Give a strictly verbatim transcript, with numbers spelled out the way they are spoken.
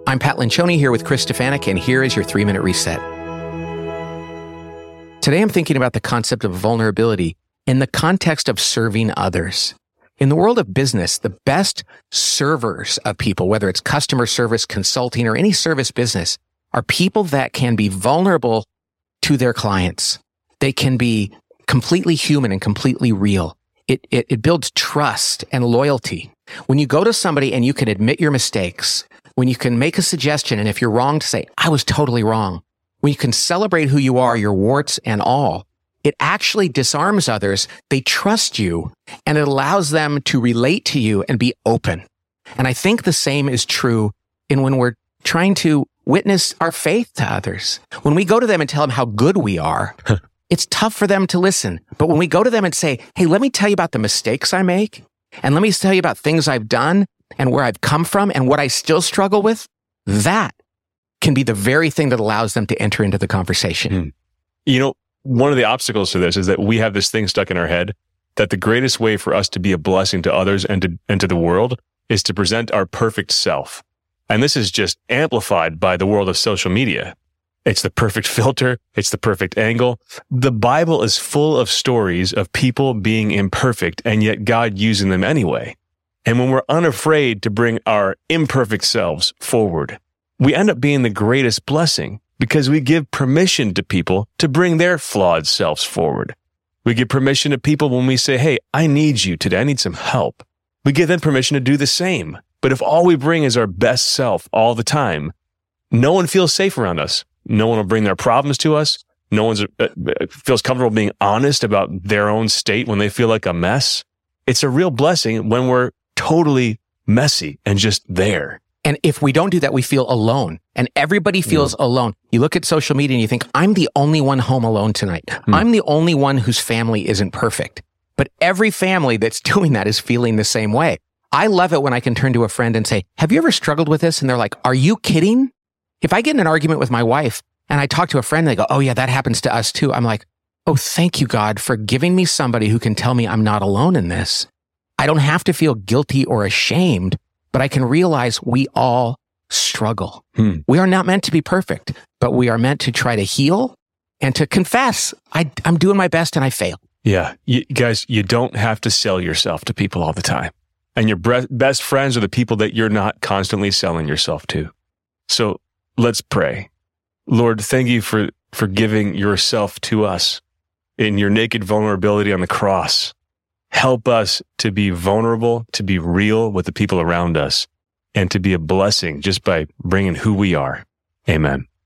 I'm Pat Lencioni here with Chris Stefanik, and here is your three-minute reset. Today I'm thinking about the concept of vulnerability in the context of serving others. In the world of business, the best servers of people, whether it's customer service, consulting, or any service business, are people that can be vulnerable to their clients. They can be completely human and completely real. It, it, it builds trust and loyalty. When you go to somebody and you can admit your mistakes, when you can make a suggestion, and if you're wrong, to say, I was totally wrong. When you can celebrate who you are, your warts and all, it actually disarms others. They trust you, and it allows them to relate to you and be open. And I think the same is true in when we're trying to witness our faith to others. When we go to them and tell them how good we are, it's tough for them to listen. But when we go to them and say, hey, let me tell you about the mistakes I make, and let me tell you about things I've done and where I've come from and what I still struggle with, that can be the very thing that allows them to enter into the conversation. Hmm. You know, one of the obstacles to this is that we have this thing stuck in our head that the greatest way for us to be a blessing to others and to, and to the world is to present our perfect self. And this is just amplified by the world of social media. It's the perfect filter. It's the perfect angle. The Bible is full of stories of people being imperfect and yet God using them anyway. And when we're unafraid to bring our imperfect selves forward, we end up being the greatest blessing because we give permission to people to bring their flawed selves forward. We give permission to people when we say, hey, I need you today. I need some help. We give them permission to do the same. But if all we bring is our best self all the time, no one feels safe around us. No one will bring their problems to us. No one uh, feels comfortable being honest about their own state when they feel like a mess. It's a real blessing when we're totally messy and just there. And if we don't do that, we feel alone. And everybody feels mm. alone. You look at social media and you think, I'm the only one home alone tonight. Mm. I'm the only one whose family isn't perfect. But every family that's doing that is feeling the same way. I love it when I can turn to a friend and say, have you ever struggled with this? And they're like, are you kidding? If I get in an argument with my wife and I talk to a friend, and they go, oh yeah, that happens to us too. I'm like, oh, thank you, God, for giving me somebody who can tell me I'm not alone in this. I don't have to feel guilty or ashamed, but I can realize we all struggle. Hmm. We are not meant to be perfect, but we are meant to try to heal and to confess. I, I'm doing my best and I fail. Yeah. You, guys, you don't have to sell yourself to people all the time. And your bre- best friends are the people that you're not constantly selling yourself to. So let's pray. Lord, thank you for, for giving yourself to us in your naked vulnerability on the cross. Help us to be vulnerable, to be real with the people around us, and to be a blessing just by bringing who we are. Amen.